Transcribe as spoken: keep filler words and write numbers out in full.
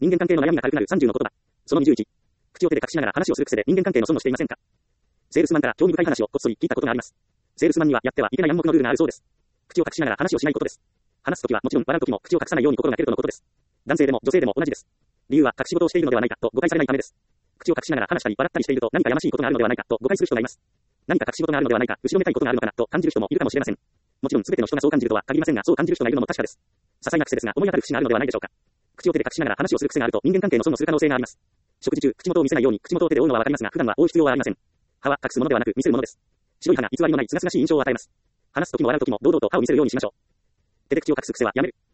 人間関係の悩みが軽くなるさんじゅうの言葉。そのにじゅういち。口を手で隠しながら話をする癖で人間関係の損をしていませんか？セールスマンから興味深い話をこっそり聞いたことがあります。セールスマンにはやってはいけない暗黙のルールがあるそうです。口を隠しながら話をしないことです。話すときはもちろん笑うときも口を隠さないように心がけるとのことです。男性でも女性でも同じです。理由は隠し事をしているのではないかと誤解されないためです。口を隠しながら話したり笑ったりしていると何かやましいことがあるのではないかと誤解する人がいます。何か隠し事があるのではないか、後ろめたいことがあるのかなと感じる人もいるかもしれません。もちろん全ての人がそう感じるとは限りませんが、そう感じる人がいるのも確かです。些細な癖ですが思い当たる節があるのではないでしょうか。口を手で隠しながら話をする癖があると人間関係の損をする可能性があります。食事中、口元を見せないように口元を手で覆うのはわかりますが、普段は覆う必要はありません。歯は隠すものではなく見せるものです。白い歯が偽りのない清々しい印象を与えます。話すときも笑うときも堂々と歯を見せるようにしましょう。手で口を隠す癖はやめる。